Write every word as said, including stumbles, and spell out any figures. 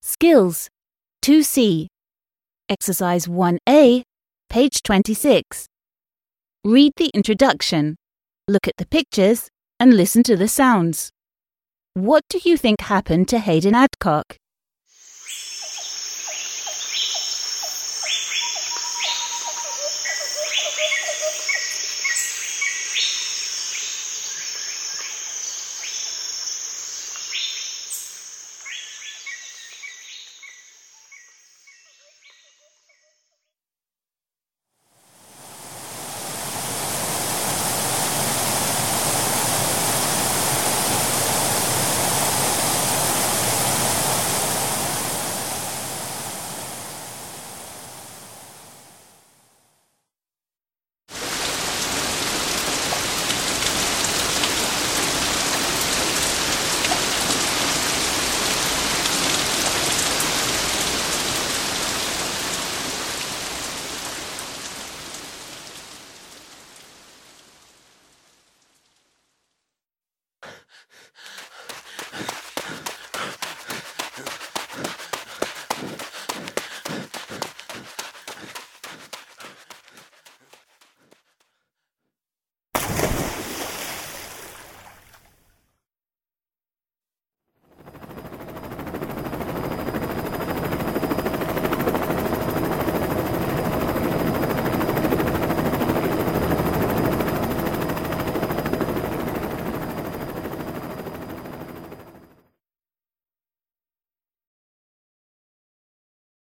Skills two C. Exercise one A, page twenty-six. Read the introduction, look at the pictures, and listen to the sounds. What do you think happened to Hayden Adcock?